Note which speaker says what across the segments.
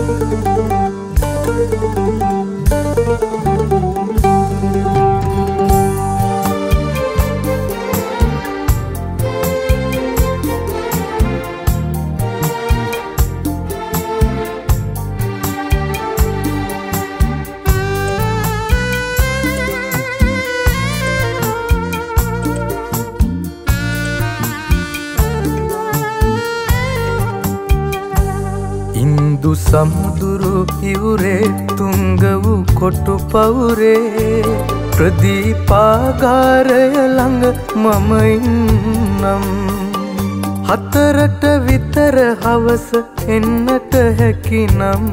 Speaker 1: Indu समुद्रु इवरे तुंगवु कोटु पवरे प्रदीपागारय lung मम इन्නම් हतरट वितर हवस එන්නට හැකිනම්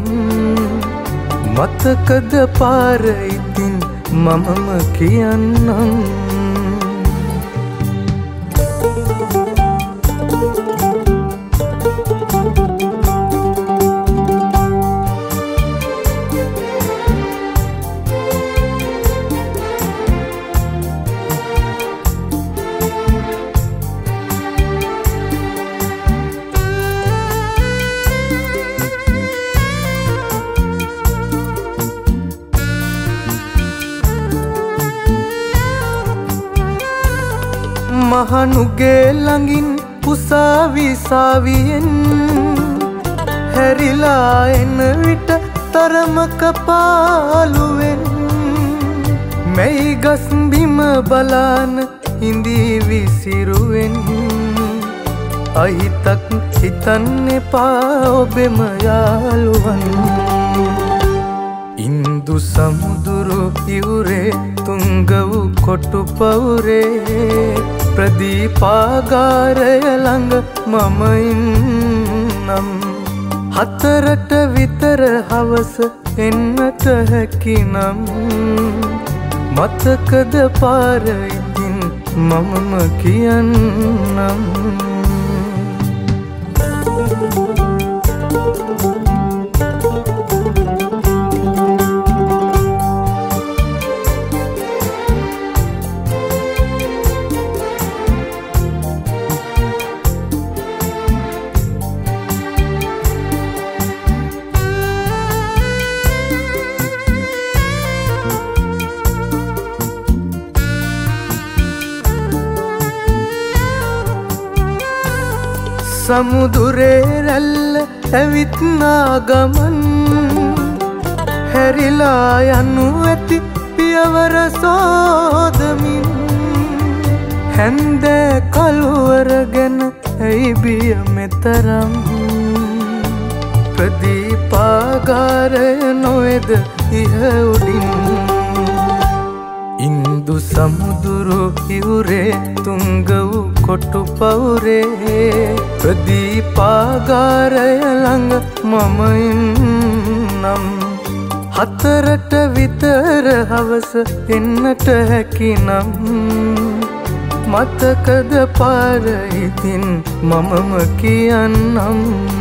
Speaker 1: මතකද පාර ඉතින් මමම කියන්නම් මහනුගේ ළඟින් උසාවි සාවියෙන් හැරිලා එන විට තරමක පාළුවෙන් මෙයි ගස් බිම බලාන හිඳී විසිරුවෙන් අහිතක් හිතන්න එපා ඔබෙම යාළුවන් इंदु समुद्रु इवरे तुंगवु कोटु पवरे प्रदीपागारय लंग मम इन्නම් हतरट वितर हवस එන්නට හැකිනම් මතකද පාර ඉතින් මමම කියන්නම් समुद्रे रल्ल ඇවිත්නා ගමන් හැරිලා යනු ඇති පියවර සෝදමින් හැන්ද කළුවර ගැන ඇයි බිය මෙතරම් ප්‍රදීපාගාරය නොවේද ඉහ උඩින් इंदु समुद्रु इवरे तुंगवु कोटु पवरे प्रदीपागारय लंग मम इन्නම් हतरट वितर हवस එන්නට හැකිනම් මතකද පාර ඉතින් මමම කියන්නම්